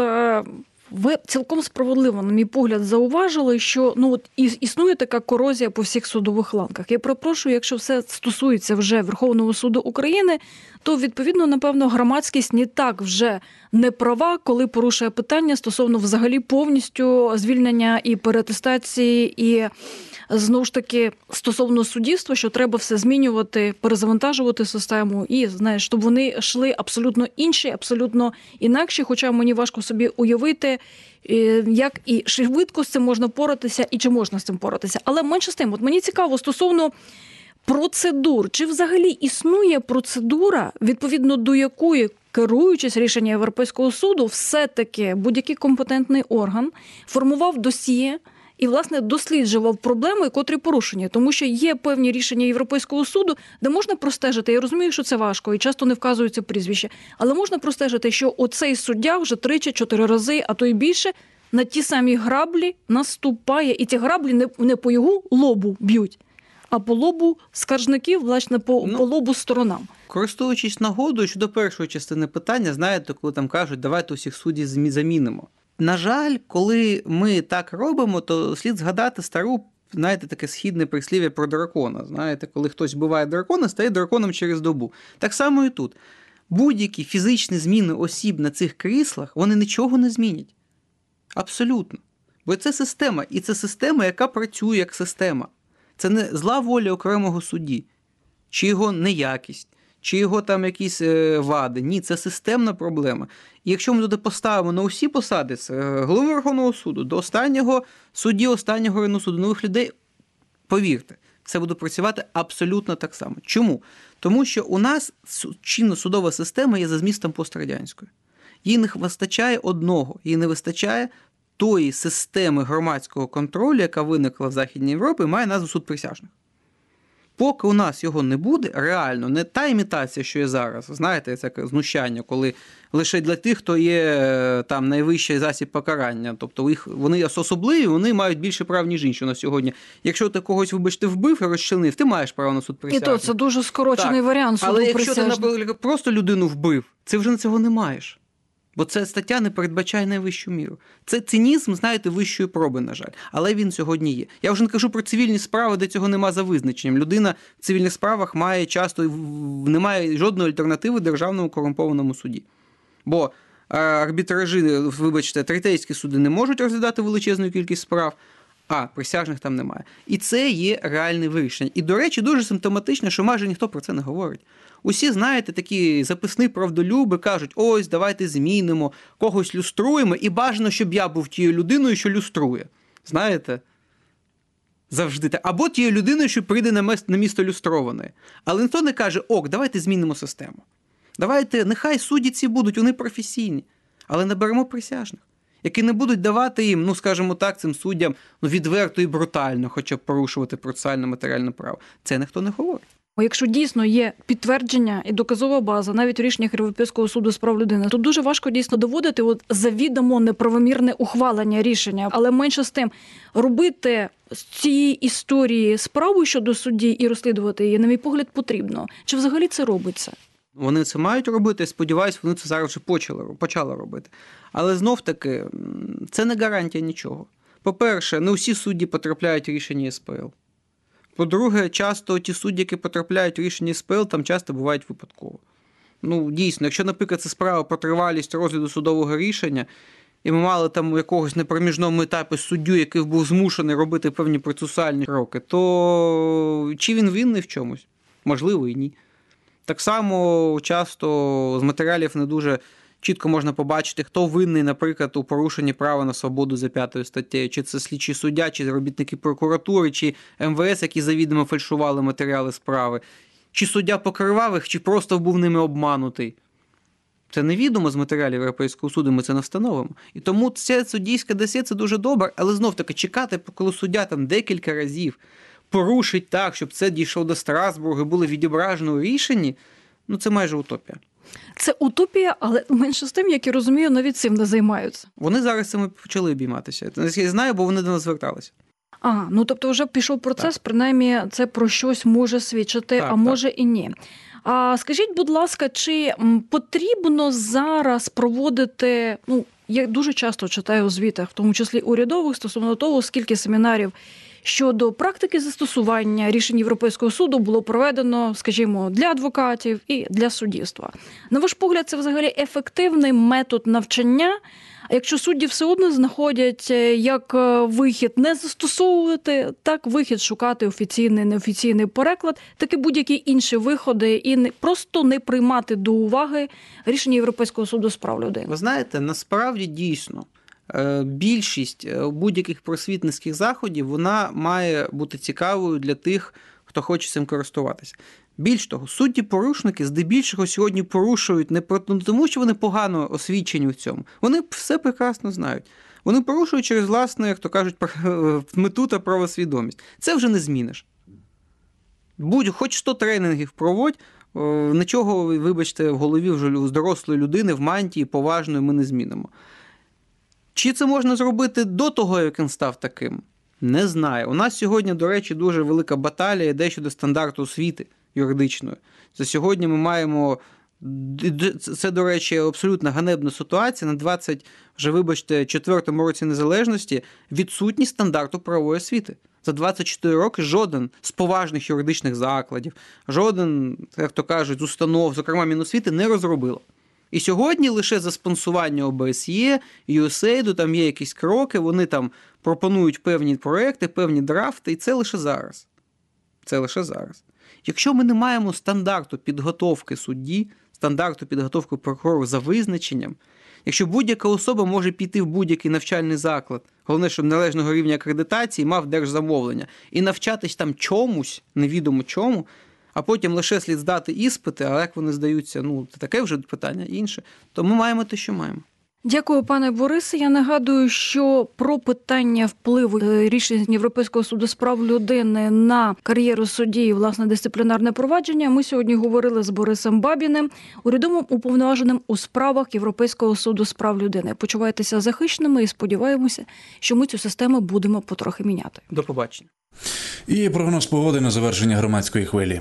ви цілком справедливо, на мій погляд, зауважили, що існує така корозія по всіх судових ланках. Я перепрошую, якщо все стосується вже Верховного суду України, то, відповідно, напевно, громадськість не так вже не права, коли порушує питання стосовно взагалі повністю звільнення і переатестації, і знову ж таки стосовно суддівства, що треба все змінювати, перезавантажувати систему і, щоб вони йшли абсолютно інші, абсолютно інакші, хоча мені важко собі уявити, як і швидко з цим можна поратися і чи можна з цим поратися. Але менше з тим, мені цікаво стосовно процедур. Чи взагалі існує процедура, відповідно до якої, керуючись рішенням Європейського суду, все-таки будь-який компетентний орган формував досьє і, власне, досліджував проблеми, котрі порушені. Тому що є певні рішення Європейського суду, де можна простежити, я розумію, що це важко і часто не вказується прізвище, але можна простежити, що оцей суддя вже 3-4 рази, а то й більше, на ті самі граблі наступає. І ті граблі не по його лобу б'ють, а по лобу скаржників, власне, по лобу сторонам. Користуючись нагодою щодо першої частини питання, знаєте, коли там кажуть, давайте усіх суддів замінимо. На жаль, коли ми так робимо, то слід згадати стару, знаєте, таке східне прислів'я про дракона. Знаєте, коли хтось вбиває дракона, стає драконом через добу. Так само і тут. Будь-які фізичні зміни осіб на цих кріслах, вони нічого не змінять. Абсолютно. Бо це система. І це система, яка працює як система. Це не зла воля окремого судді, чи його неякість, чи його там якісь вади. Ні, це системна проблема. І якщо ми туди поставимо на усі посади, з голови Верховного суду до останнього судді, останнього районного суду, нових людей, повірте, це буде працювати абсолютно так само. Чому? Тому що у нас чинна судова система є за змістом пострадянською. Їй не вистачає одного, їй не вистачає тої системи громадського контролю, яка виникла в Західній Європі, має назву суд присяжних. Поки у нас його не буде, реально, не та імітація, що є зараз, знаєте, це знущання, коли лише для тих, хто є там найвищий засіб покарання, тобто вони особливі, вони мають більше прав, ніж інші на сьогодні. Якщо ти когось, вибачте, вбив і розчленив, ти маєш право на суд присяжних. І то це дуже скорочений варіант суду присяжних. Але якщо ти, наприклад, просто людину вбив, ти вже на цього не маєш. Бо ця стаття не передбачає найвищу міру. Це цинізм, знаєте, вищої проби, на жаль. Але він сьогодні є. Я вже не кажу про цивільні справи, де цього нема за визначенням. Людина в цивільних справах має часто, немає жодної альтернативи державному корумпованому суді. Бо арбітражі, вибачте, третейські суди не можуть розглядати величезну кількість справ, а присяжних там немає. І це є реальне вирішення. І, до речі, дуже симптоматично, що майже ніхто про це не говорить. Усі, знаєте, такі записні правдолюби кажуть, ось, давайте змінимо, когось люструємо, і бажано, щоб я був тією людиною, що люструє. Знаєте? Завжди так. Або тією людиною, що прийде на місто люстрованої. Але ніхто не каже, давайте змінимо систему. Давайте, нехай судді ці будуть, вони професійні. Але наберемо присяжних, які не будуть давати їм, скажімо так, цим суддям відверто і брутально, хоча б порушувати процесуальне матеріальне право. Це ніхто не говорить. Якщо дійсно є підтвердження і доказова база, навіть у рішеннях Європейського суду з прав людини, то дуже важко дійсно доводити завідомо неправомірне ухвалення рішення. Але менше з тим, робити з цієї історії справу щодо судді і розслідувати її, на мій погляд, потрібно. Чи взагалі це робиться? Вони це мають робити, сподіваюся, вони це зараз вже почали робити. Але знов-таки, це не гарантія нічого. По-перше, не усі судді потрапляють в рішення СПЛ. По-друге, часто ті судді, які потрапляють в рішення СПЛ, там часто бувають випадково. Дійсно, якщо, наприклад, це справа про тривалість розгляду судового рішення, і ми мали там у якогось на проміжному етапі суддю, який був змушений робити певні процесуальні кроки, то чи він винний в чомусь? Можливо, і ні. Так само часто з матеріалів не дуже чітко можна побачити, хто винний, наприклад, у порушенні права на свободу за 5 статтею. Чи це слідчий суддя, чи робітники прокуратури, чи МВС, які завідомо фальшували матеріали справи. Чи суддя покривав їх, чи просто був ними обманутий. Це невідомо з матеріалів Європейського суду, ми це не встановимо. І тому це суддійське досьє – це дуже добре, але знов-таки чекати, коли суддя там декілька разів порушить так, щоб це дійшло до Страсбургу і було відображено у рішенні, це майже утопія. Це утопія, але менше з тим, як я розумію, навіть цим не займаються. Вони зараз цим почали обійматися. Я знаю, бо вони до нас зверталися. Тобто вже пішов процес, так. Принаймні це про щось може свідчити, так, може і ні. А скажіть, будь ласка, чи потрібно зараз проводити, я дуже часто читаю у звітах, в тому числі урядових, стосовно того, скільки семінарів щодо практики застосування рішень Європейського суду було проведено, скажімо, для адвокатів і для суддівства. На ваш погляд, це взагалі ефективний метод навчання? А якщо судді все одно знаходять як вихід не застосовувати, так вихід шукати офіційний, неофіційний переклад, так і будь-які інші виходи і просто не приймати до уваги рішення Європейського суду з прав людини. Ви знаєте, насправді дійсно більшість будь-яких просвітницьких заходів, вона має бути цікавою для тих, хто хоче цим користуватися. Більш того, судді-порушники здебільшого сьогодні порушують не тому, що вони погано освічені в цьому. Вони все прекрасно знають. Вони порушують через власну, як то кажуть, мету та правосвідомість. Це вже не зміниш. Хоч 100 тренінгів проводь, нічого, вибачте, в голові вже з дорослої людини в мантії поважної ми не змінимо. Чи це можна зробити до того, як він став таким? Не знаю. У нас сьогодні, до речі, дуже велика баталія йде щодо стандарту освіти юридичної. Це сьогодні ми маємо, це, до речі, абсолютно ганебна ситуація. На 24-му році незалежності відсутність стандарту правової освіти. За 24 роки жоден з поважних юридичних закладів, жоден, як то кажуть, з установ, зокрема Міносвіти, не розробило. І сьогодні лише за спонсування ОБСЄ, USAID, там є якісь кроки, вони там пропонують певні проекти, певні драфти, і це лише зараз. Це лише зараз. Якщо ми не маємо стандарту підготовки судді, стандарту підготовки прокурора за визначенням, якщо будь-яка особа може піти в будь-який навчальний заклад, головне, щоб належного рівня акредитації мав держзамовлення, і навчатись там чомусь, невідомо чому, а потім лише слід здати іспити, а як вони здаються, це таке вже питання інше, то ми маємо те, що маємо. Дякую, пане Борисе. Я нагадую, що про питання впливу рішень Європейського суду з прав людини на кар'єру судді і, власне, дисциплінарне провадження ми сьогодні говорили з Борисом Бабіним, урядовим уповноваженим у справах Європейського суду з прав людини. Почувайтеся захищеними і сподіваємося, що ми цю систему будемо потрохи міняти. До побачення. І прогноз погоди на завершення громадської хвилі.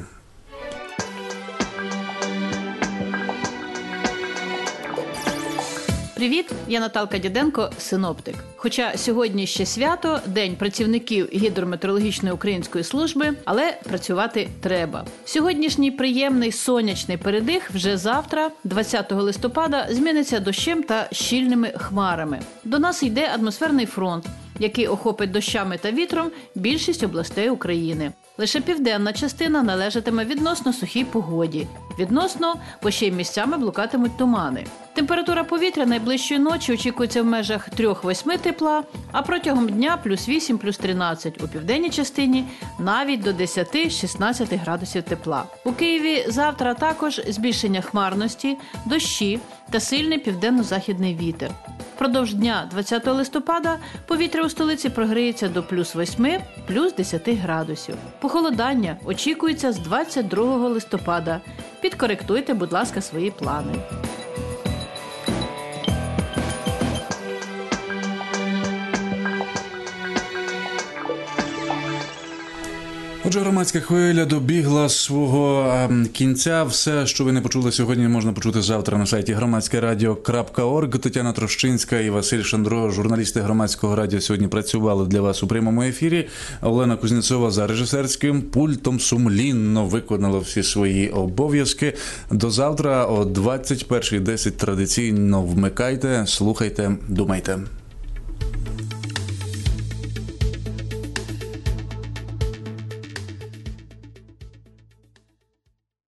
Привіт, я Наталка Діденко, синоптик. Хоча сьогодні ще свято, День працівників гідрометеорологічної української служби, але працювати треба. Сьогоднішній приємний сонячний передих вже завтра, 20 листопада, зміниться дощем та щільними хмарами. До нас йде атмосферний фронт, який охопить дощами та вітром більшість областей України. Лише південна частина належатиме відносно сухій погоді. Відносно, бо ще й місцями блукатимуть тумани. Температура повітря найближчої ночі очікується в межах 3-8 тепла, а протягом дня плюс 8, плюс 13. У південній частині навіть до 10-16 градусів тепла. У Києві завтра також збільшення хмарності, дощі та сильний південно-західний вітер. Впродовж дня 20 листопада повітря у столиці прогріється до плюс 8, плюс 10 градусів. Похолодання очікується з 22 листопада. Підкоректуйте, будь ласка, свої плани. Отже, громадська хвиля добігла свого кінця. Все, що ви не почули сьогодні, можна почути завтра на сайті громадськерадіо.орг. Тетяна Трощинська і Василь Шандро, журналісти Громадського радіо, сьогодні працювали для вас у прямому ефірі. Олена Кузнєцова за режисерським пультом сумлінно виконала всі свої обов'язки. До завтра о 21:10 традиційно вмикайте, слухайте, думайте.